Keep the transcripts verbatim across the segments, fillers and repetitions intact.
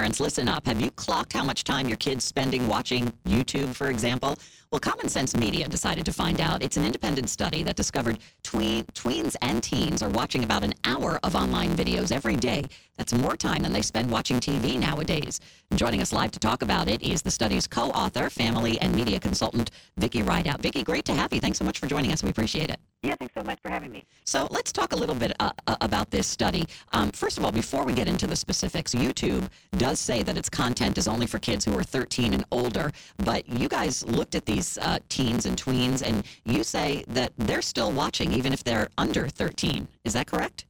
parents, listen up. Have you clocked how much time your kid's spending watching YouTube, for example? Well, Common Sense Media decided to find out. It's an independent study that discovered tween, tweens and teens are watching about an hour of online videos every day. That's more time than they spend watching T V nowadays. And joining us live to talk about it is the study's co-author, family and media consultant, Vicki Rideout. Vicki, great to have you. Thanks so much for joining us. We appreciate it. Yeah, thanks so much for having me. So let's talk a little bit uh, uh, about this study. Um, first of all, before we get into the specifics, YouTube does say that its content is only for kids who are thirteen and older, but you guys looked at these uh, teens and tweens, and you say that they're still watching even if they're under thirteen. Is that correct?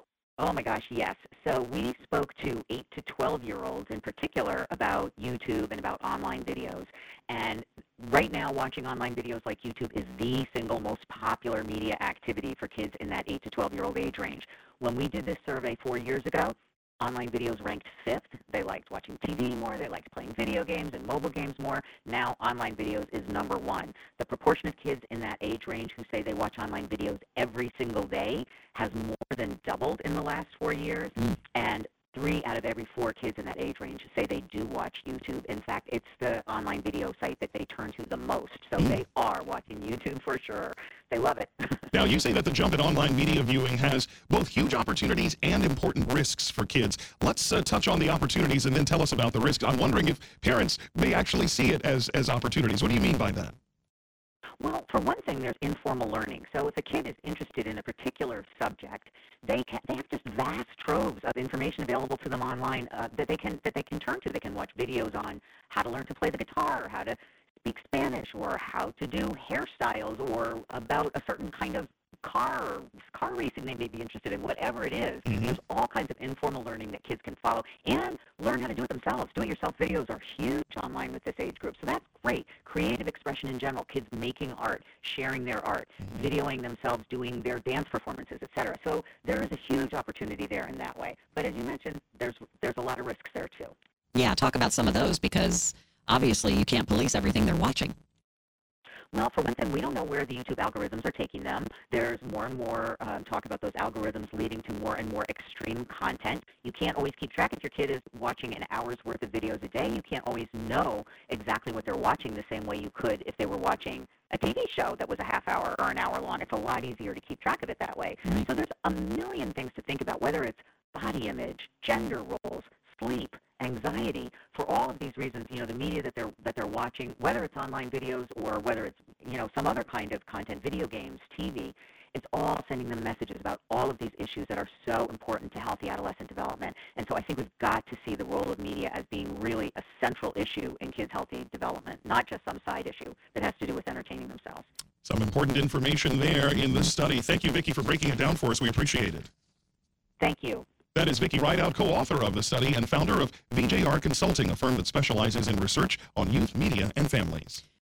Oh my gosh, yes. So we spoke to eight to twelve-year-olds in particular about YouTube and about online videos. And right now, watching online videos like YouTube is the single most popular media activity for kids in that eight to twelve-year-old age range. When we did this survey four years ago, online videos ranked fifth. They liked watching T V more. They liked playing video games and mobile games more. Now, online videos is number one. The proportion of kids in that age range who say they watch online videos every single day has more than doubled in the last four years. Mm. And three out of every four kids in that age range say they do watch YouTube. In fact, it's the online video site that they turn to the most. So mm. they are watching YouTube for sure. They love it. Now, you say that the jump in online media viewing has both huge opportunities and important risks for kids. Let's uh, touch on the opportunities and then tell us about the risks. I'm wondering if parents may actually see it as, as opportunities. What do you mean by that? Well, for one thing, there's informal learning. So if a kid is interested in a particular subject, they can, they have just vast troves of information available to them online uh, that they can that they can turn to. They can watch videos on how to learn to play the guitar, how to speak Spanish, or how to do hairstyles, or about a certain kind of car car racing they may be interested in, whatever it is. Mm-hmm. There's all kinds of informal learning that kids can follow and learn how to do it themselves. Do-it-yourself videos are huge online with this age group, so that's great. Creative expression in general, kids making art, sharing their art, mm-hmm. videoing themselves doing their dance performances, et cetera. So there is a huge opportunity there in that way. But as you mentioned, there's there's a lot of risks there too. Yeah, talk about some of those, because obviously you can't police everything they're watching. Well, for one thing, we don't know where the YouTube algorithms are taking them. There's more and more uh, talk about those algorithms leading to more and more extreme content. You can't always keep track if your kid is watching an hour's worth of videos a day. You can't always know exactly what they're watching the same way you could if they were watching a T V show that was a half hour or an hour long. It's a lot easier to keep track of it that way. Mm-hmm. So there's a million things to think about, whether it's body image, gender roles, sleep, anxiety. For all of these reasons, you know, the media that they're that they're watching, whether it's online videos or whether it's, you know, some other kind of content, video games, T V, it's all sending them messages about all of these issues that are so important to healthy adolescent development. And so I think we've got to see the role of media as being really a central issue in kids' healthy development, not just some side issue that has to do with entertaining themselves. Some important information there in the study. Thank you, Vicki, for breaking it down for us. We appreciate it. Thank you. That is Vicki Rideout, co-author of the study and founder of V J R Consulting, a firm that specializes in research on youth, media, and families.